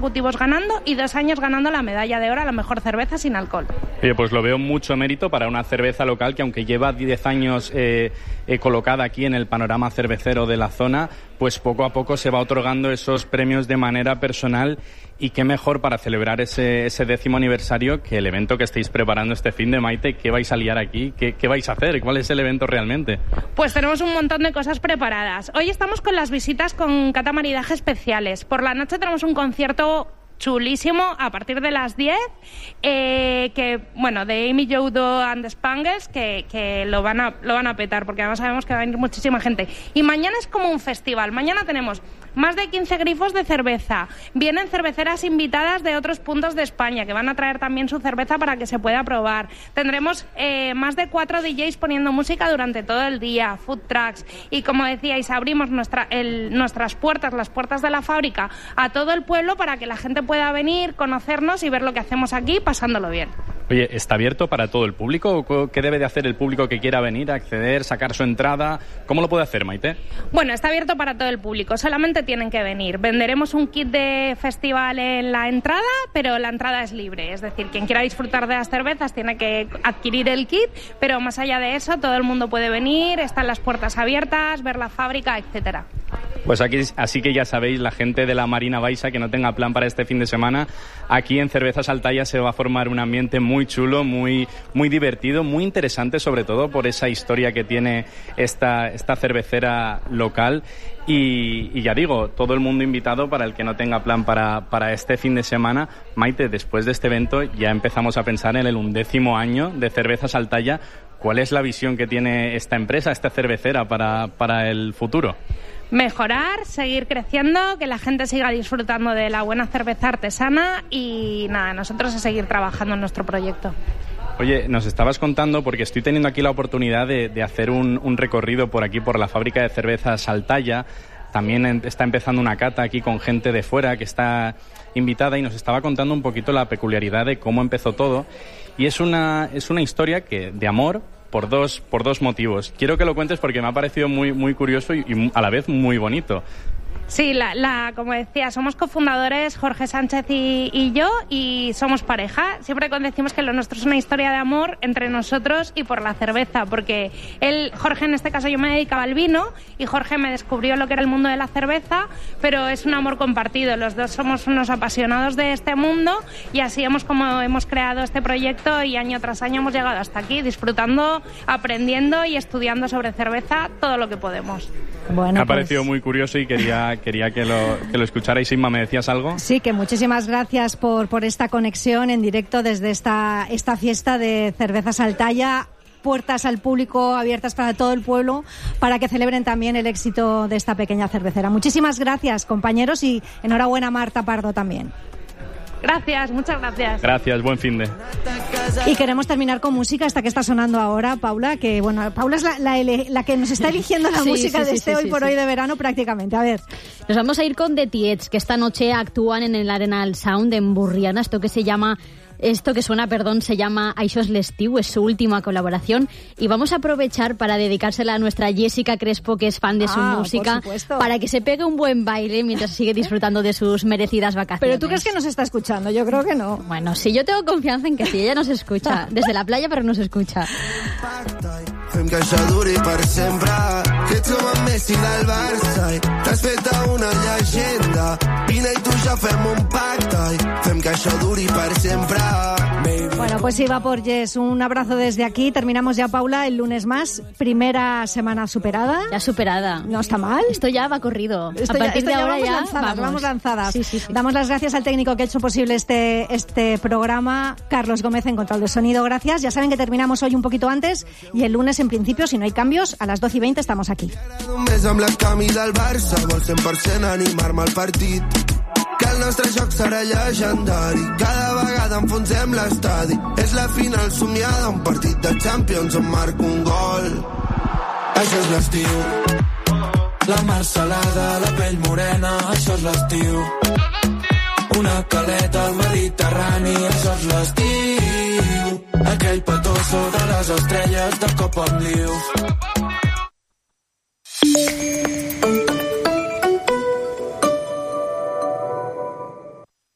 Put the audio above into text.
consecutivos ganando y 2 años ganando la medalla de oro a la mejor cerveza sin alcohol. Oye, pues lo veo mucho mérito para una cerveza local que, aunque lleva 10 años colocada aquí en el panorama cervecero de la zona, pues poco a poco se va otorgando esos premios de manera personal. Y qué mejor para celebrar ese 10º aniversario que el evento que estáis preparando este fin de, Maite. ¿Qué vais a liar aquí? ¿Qué vais a hacer? ¿Cuál es el evento realmente? Pues tenemos un montón de cosas preparadas. Hoy estamos con las visitas con catamaridaje especiales. Por la noche tenemos un concierto chulísimo a partir de las 10 de Amy Jodo and the Spangles, que lo van a petar, porque además sabemos que va a venir muchísima gente. Y mañana es como un festival. Mañana tenemos más de 15 grifos de cerveza. Vienen cerveceras invitadas de otros puntos de España que van a traer también su cerveza para que se pueda probar. Tendremos más de 4 DJs poniendo música durante todo el día, food trucks, y como decíais, abrimos nuestras puertas, las puertas de la fábrica, a todo el pueblo para que la gente pueda venir, conocernos y ver lo que hacemos aquí, pasándolo bien. Oye, ¿está abierto para todo el público? ¿Qué debe de hacer el público que quiera venir, acceder, sacar su entrada? ¿Cómo lo puede hacer, Maite? Bueno, está abierto para todo el público, solamente tienen que venir. Venderemos un kit de festival en la entrada, pero la entrada es libre, es decir, quien quiera disfrutar de las cervezas tiene que adquirir el kit, pero más allá de eso, todo el mundo puede venir, están las puertas abiertas, ver la fábrica, etcétera. Pues aquí, así que ya sabéis, la gente de la Marina Baixa que no tenga plan para este fin de semana, aquí en Cervezas Altaya se va a formar un ambiente muy chulo, muy divertido, muy interesante, sobre todo por esa historia que tiene esta cervecera local. Y ya digo, todo el mundo invitado para el que no tenga plan para este fin de semana. Maite, después de este evento ya empezamos a pensar en el 11º año de Cervezas Altaya. ¿Cuál es la visión que tiene esta empresa, esta cervecera, para el futuro? Mejorar, seguir creciendo, que la gente siga disfrutando de la buena cerveza artesana y nada, nosotros a seguir trabajando en nuestro proyecto. Oye, nos estabas contando, porque estoy teniendo aquí la oportunidad de hacer un recorrido por aquí, por la fábrica de cervezas Altaya. También está empezando una cata aquí con gente de fuera que está invitada y nos estaba contando un poquito la peculiaridad de cómo empezó todo. Y es una historia de amor por dos motivos. Quiero que lo cuentes porque me ha parecido muy curioso y a la vez muy bonito. Sí, como decía, somos cofundadores Jorge Sánchez y yo, y somos pareja. Siempre decimos que lo nuestro es una historia de amor entre nosotros y por la cerveza, porque Jorge, en este caso, yo me dedicaba al vino y Jorge me descubrió lo que era el mundo de la cerveza, pero es un amor compartido. Los dos somos unos apasionados de este mundo y así hemos creado este proyecto y año tras año hemos llegado hasta aquí, disfrutando, aprendiendo y estudiando sobre cerveza todo lo que podemos. Bueno, me ha parecido muy curioso y quería que lo escucharais. Inma, ¿me decías algo? Sí, que muchísimas gracias por esta conexión en directo desde esta fiesta de Cervezas Altaya. Puertas al público abiertas para todo el pueblo, para que celebren también el éxito de esta pequeña cervecera. Muchísimas gracias, compañeros, y enhorabuena, Marta Pardo, también. Gracias, muchas gracias. Gracias, buen fin de. Y queremos terminar con música, esta que está sonando ahora, Paula, que bueno, Paula es la que nos está eligiendo la música de hoy por hoy de verano prácticamente. A ver. Nos vamos a ir con The Tiets, que esta noche actúan en el Arenal Sound en Burriana, esto que suena, se llama Això és l'estiu, es su última colaboración, y vamos a aprovechar para dedicársela a nuestra Jessica Crespo, que es fan de su música, para que se pegue un buen baile mientras sigue disfrutando de sus merecidas vacaciones. ¿Pero tú crees que nos está escuchando? Yo creo que no. Bueno, sí, yo tengo confianza en que sí, ella nos escucha, desde la playa, pero nos escucha. Fem que això duri per sempre, que ets com en Messi del Barça i t'has fet una llegenda. Vine i tu ja fem un pacte i fem que això duri per sempre. Bueno, pues sí, va por Jess. Un abrazo desde aquí. Terminamos ya, Paula, el lunes más. Primera semana superada. Ya superada. No está mal. Esto ya va corrido. A partir de ahora vamos lanzadas. Sí. Damos las gracias al técnico que ha hecho posible este programa, Carlos Gómez, en control de sonido. Gracias. Ya saben que terminamos hoy un poquito antes y el lunes, en principio, si no hay cambios, a las 12:20 estamos aquí. Un mes amb la camisa del Barça, vol 100% animar-me al partit. Que el nostre joc serà llegendari, cada vegada enfonsem l'estadi. És la final somiada, un partit de Champions on marca un gol. Això és l'estiu, la mar salada, la pell morena, això és l'estiu. Una caleta al Mediterrani, això és l'estiu. Aquell petó sobre les estrelles de cop amb liu.